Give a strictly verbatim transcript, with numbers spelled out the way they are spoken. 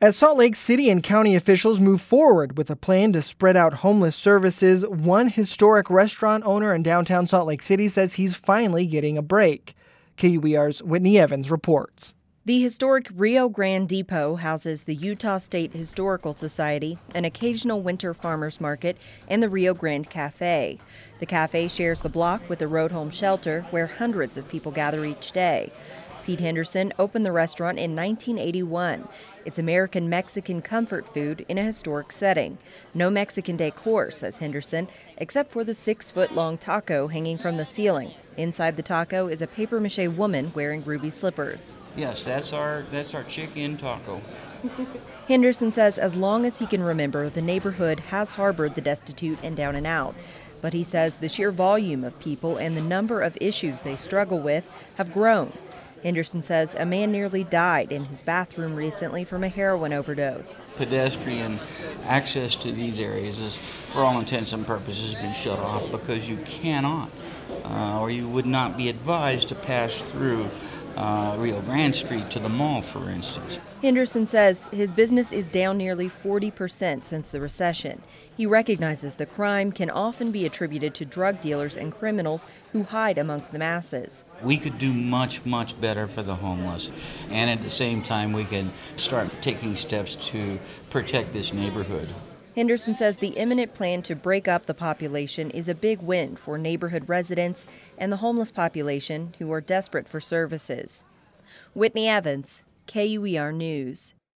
As Salt Lake City and county officials move forward with a plan to spread out homeless services, one historic restaurant owner in downtown Salt Lake City says he's finally getting a break. K U E R's Whitney Evans reports. The historic Rio Grande Depot houses the Utah State Historical Society, an occasional winter farmers market, and the Rio Grande Cafe. The cafe shares the block with the Road Home Shelter, where hundreds of people gather each day. Pete Henderson opened the restaurant in nineteen eighty-one. It's American Mexican comfort food in a historic setting. No Mexican decor, says Henderson, except for the six-foot-long taco hanging from the ceiling. Inside the taco is a papier-mâché woman wearing ruby slippers. Yes, that's our that's our chicken taco. Henderson says as long as he can remember, the neighborhood has harbored the destitute and down and out. But he says the sheer volume of people and the number of issues they struggle with have grown. Henderson says a man nearly died in his bathroom recently from a heroin overdose. Pedestrian access to these areas is, for all intents and purposes, been shut off because you cannot, uh, or you would not be advised to pass through uh, Rio Grande Street to the mall, for instance. Henderson says his business is down nearly forty percent since the recession. He recognizes the crime can often be attributed to drug dealers and criminals who hide amongst the masses. We could do much, much better for the homeless, and at the same time we can start taking steps to protect this neighborhood. Henderson says the imminent plan to break up the population is a big win for neighborhood residents and the homeless population who are desperate for services. Whitney Evans, K U E R News.